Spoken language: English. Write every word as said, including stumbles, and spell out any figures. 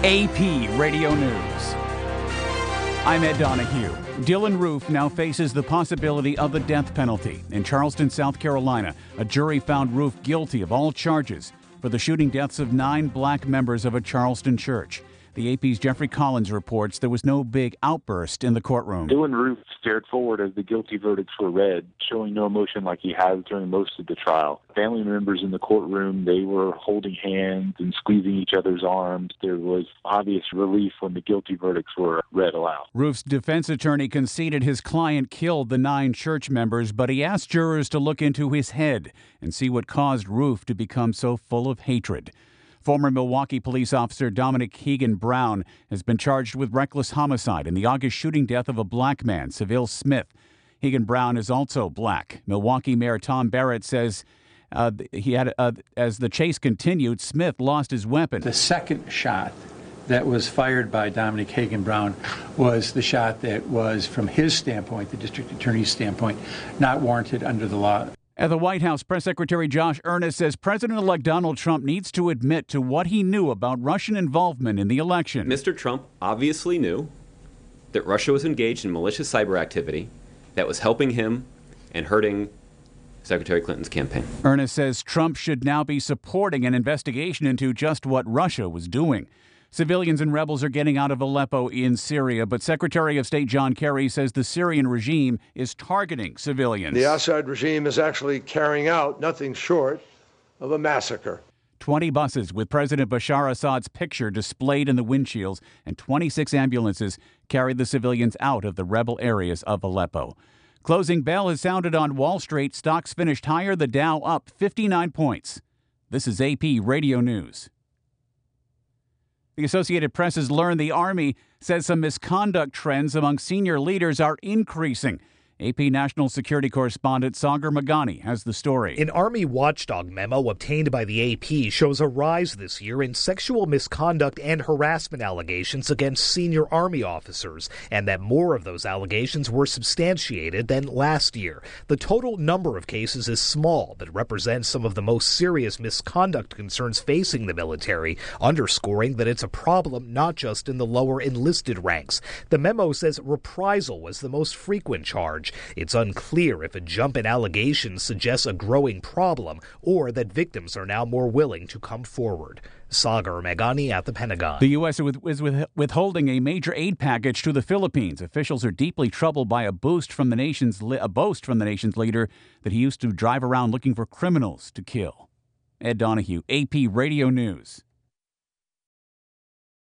A P Radio News. I'm Ed Donahue. Dylann Roof now faces the possibility of the death penalty. In Charleston, South Carolina, a jury found Roof guilty of all charges for the shooting deaths of nine black members of a Charleston church. The A P's Jeffrey Collins reports there was no big outburst in the courtroom. Dylann Roof stared forward as the guilty verdicts were read, showing no emotion like he has during most of the trial. Family members in the courtroom, they were holding hands and squeezing each other's arms. There was obvious relief when the guilty verdicts were read aloud. Roof's defense attorney conceded his client killed the nine church members, but he asked jurors to look into his head and see what caused Roof to become so full of hatred. Former Milwaukee police officer Dominic Keegan Brown has been charged with reckless homicide in the August shooting death of a black man, Seville Smith. Keegan Brown is also black. Milwaukee Mayor Tom Barrett says uh, he had, uh, as the chase continued, Smith lost his weapon. The second shot that was fired by Dominic Keegan Brown was the shot that was, from his standpoint, the district attorney's standpoint, not warranted under the law. At the White House, Press Secretary Josh Earnest says President-elect Donald Trump needs to admit to what he knew about Russian involvement in the election. Mister Trump obviously knew that Russia was engaged in malicious cyber activity that was helping him and hurting Secretary Clinton's campaign. Earnest says Trump should now be supporting an investigation into just what Russia was doing. Civilians and rebels are getting out of Aleppo in Syria, but Secretary of State John Kerry says the Syrian regime is targeting civilians. The Assad regime is actually carrying out nothing short of a massacre. twenty buses with President Bashar Assad's picture displayed in the windshields and twenty-six ambulances carried the civilians out of the rebel areas of Aleppo. Closing bell has sounded on Wall Street. Stocks finished higher, the Dow up fifty-nine points. This is A P Radio News. The Associated Press has learned the Army says some misconduct trends among senior leaders are increasing. A P National Security Correspondent Sagar Meghani has the story. An Army watchdog memo obtained by the A P shows a rise this year in sexual misconduct and harassment allegations against senior Army officers, and that more of those allegations were substantiated than last year. The total number of cases is small, but represents some of the most serious misconduct concerns facing the military, underscoring that it's a problem not just in the lower enlisted ranks. The memo says reprisal was the most frequent charge. It's unclear if a jump in allegations suggests a growing problem or that victims are now more willing to come forward. Sagar Meghani at the Pentagon. The U S is withholding a major aid package to the Philippines. Officials are deeply troubled by a boost from the nation's li- a boast from the nation's leader that he used to drive around looking for criminals to kill. Ed Donahue, A P Radio News.